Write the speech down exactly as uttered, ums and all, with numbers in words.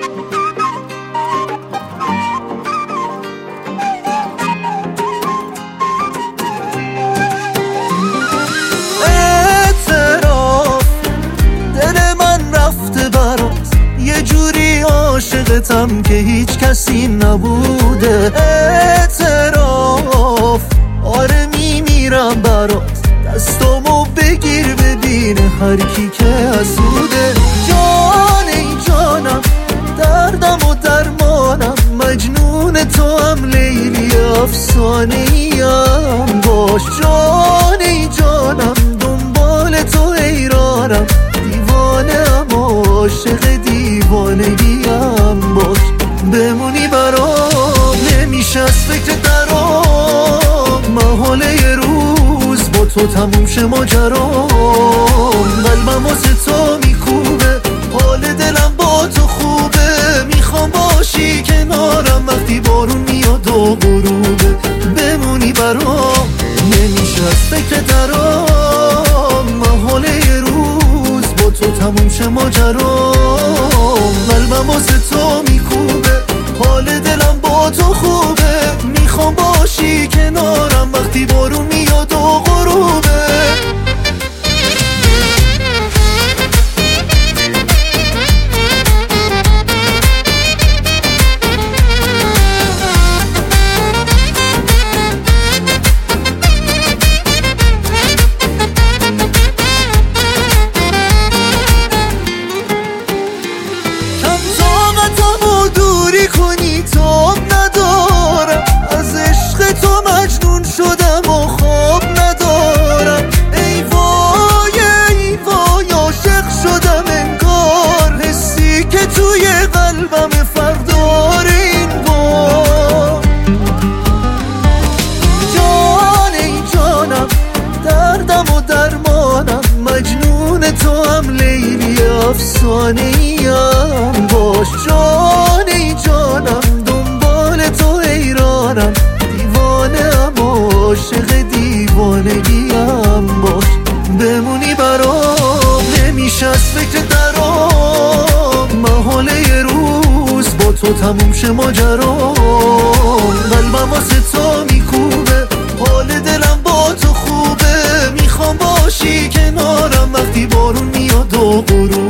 عاشقتم که هیچ کسی نبوده. اعتراف آره میمیرم برات، دستامو بگیر ببین هر کی که حسوده. جان ای جانم دردم و درمانم، مجنون تو هم لیلی افسانه ایم باش. جان ای جانم دنبال تو حیرانم، دیوانه ام عاشق دیوانگیم باش. بمونی برام نمیشه از فکر درام، محاله یه روز با تو تموم شه ماجرام. قلبم واسه تو میکوبه، حال دلم با تو خوبه، میخوام باشی کنارم وقتی بارون میاد و غروبه. بمونی برام نمیشه از فکر درام، محاله یه روز با تو تموم شه ماجرام. قلبم واسه تو میکوبه، حال دلم با تو خوبه، میخوام باشی کنارم وقتی بارون میاد و غروبه. کنی تو ندارم، از عشق تو مجنون شدم و خواب ندارم. ای وای ای وای عاشق شدم انگار، حسی که توی قلبم فردار این بار. جان ای جانم دردم و درمانم، مجنون تو هم لیلی افسانه ایم باش. جان ای جانم دنبال تو حیرانم، دیوانه ام عاشق دیوانگیم باش. بمونی برام نمیشه از فکر درام، محاله یه روز با تو تموم شه ماجرام. قلبم واسه تو میکوبه، حال دلم با تو خوبه، میخوام باشی کنارم وقتی بارون میاد و غروب.